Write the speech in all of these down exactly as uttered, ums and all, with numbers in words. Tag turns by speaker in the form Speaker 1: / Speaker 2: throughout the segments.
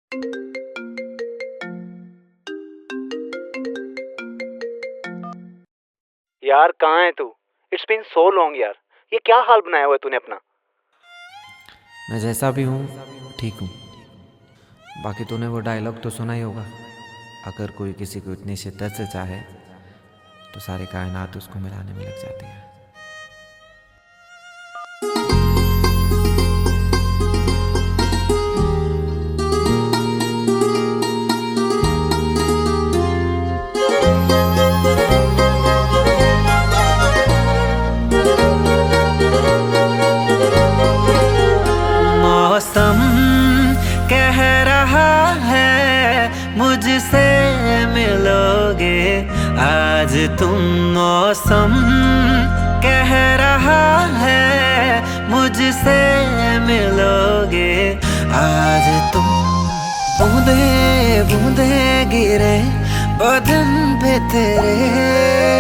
Speaker 1: यार कहाँ है तू? इट्स बीन सो लॉन्ग यार। ये क्या हाल बनाया हुआ है तूने अपना?
Speaker 2: मैं जैसा भी हूँ ठीक हूँ। बाकी तूने वो डायलॉग तो सुना ही होगा, अगर कोई किसी को इतनी शिद्दत से चाहे तो सारी कायनात उसको मिलाने में लग जाती है।
Speaker 3: मौसम कह रहा है मुझसे मिलोगे आज तुम। मौसम कह रहा है मुझसे मिलोगे आज तुम। बूंदे बूंदे गिरे बदन पे तेरे,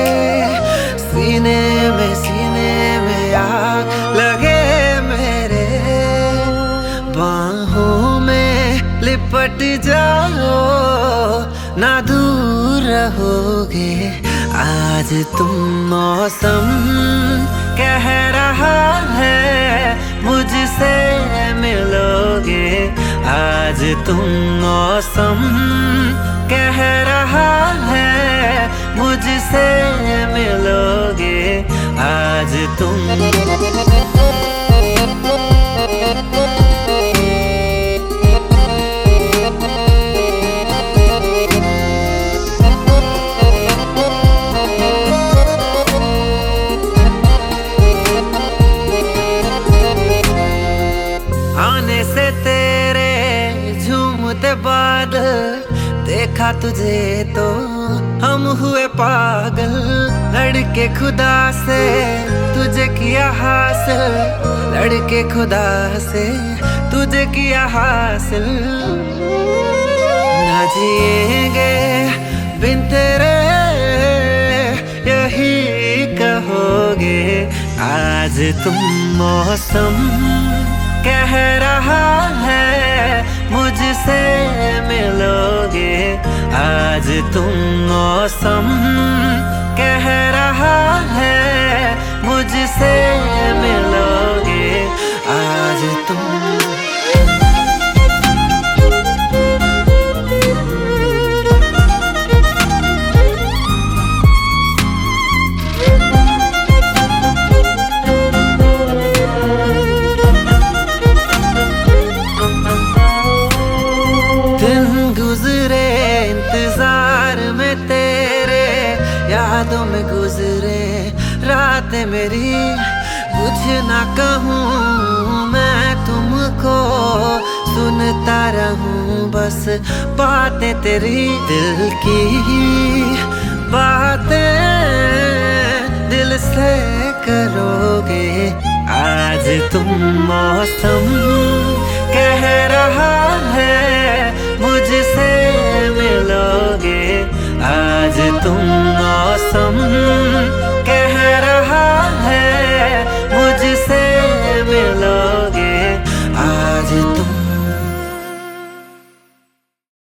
Speaker 3: सीने में सीने में आग लगे मेरे। बाहों में लिपट जाओ ना दूर रहोगे आज तुम। मौसम कह रहा है मुझसे मिलोगे आज तुम। मौसम कह रहा है मुझसे मिलोगे आज तुम। आने से तेरे झूमते बादल देखा तुझे तो हम हुए पागल। लड़के खुदा से तुझे किया हासिल, लड़के खुदा से तुझे किया हासिल। ना जिएंगे बिन तेरे यही कहोगे आज तुम। मौसम कह रहा है मुझसे मिलोगे आज तुम। मौसम कह रहा है मुझसे मिलोगे आज तुम। गुजरे इंतजार में तेरे, यादों में गुजरे रातें मेरी। कुछ ना कहूँ मैं तुमको, सुनता रहूँ बस बातें तेरी। दिल की बातें दिल से करोगे आज तुम। मौसम कह रहा है मुझसे मिलोगे आज तुम। मौसम कह रहा